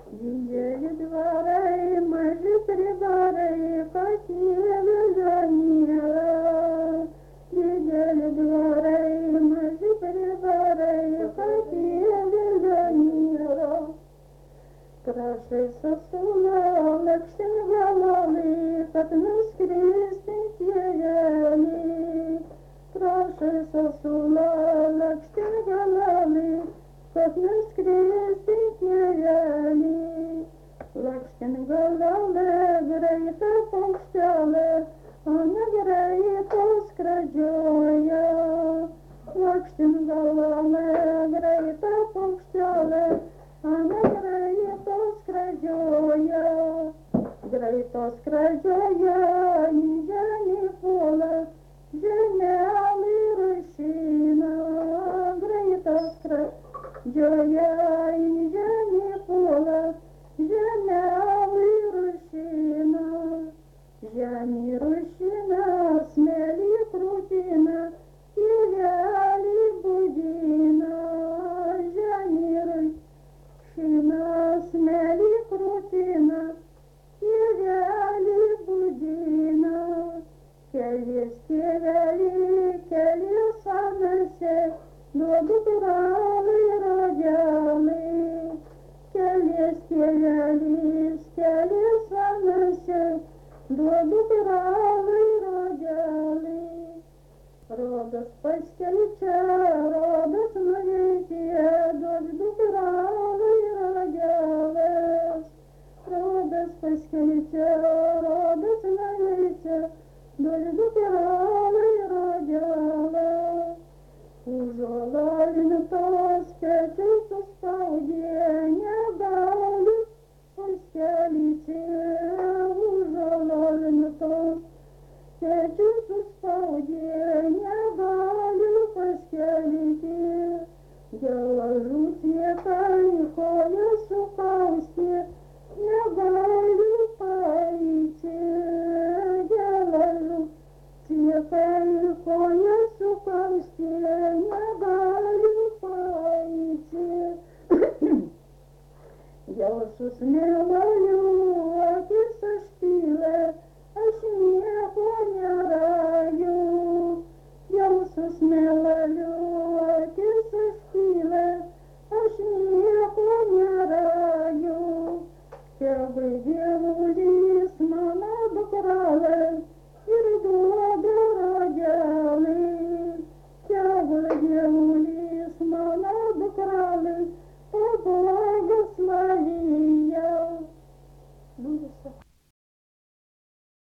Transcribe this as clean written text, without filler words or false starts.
Dideli dvarai, maži privarai, kokie vizionieriai. Dideli dvarai, maži privarai, kokie vizionieriai. Prašai sasula, lakštin galalai, kad nuskristin tėvelį. Prašai sasula, lakštin galalai, kad nuskristin tėvelį. Lakštin galalai, greitą paukštelę, o negreitą skradžioja. Lakštin galalai, greitą paukštelę, o negreitą skradžioja. Greito skradžioja, į žemę puola, žemelį rašina. Greito skradžioja, į žemę puola, žemelį rašina. Žemė rašina, smėlį krūtina, tėvelį budina. Žemė rašina, smėlį krūtina, tėvelį budina. Kelias tėvelį, kelias anase, duodu koralai ragelai. Kelias tėvelis, kelias anase, duodu koralai ragelai. Rodas paskelčia, rodas nuveikė, duodu koralai ragelas. Rodas paskelčia, rodas nuveikė, duodu koralai ragelas. Užuolalintos pečius suspaudė, negali paskelti. Užuolalintos pečius suspaudė, negali paskelti. Gelažų siekai kojas sukaustė, negali paeiti. Gelažų siekai kojas sukaustė, negali paeiti. Gelsus melalių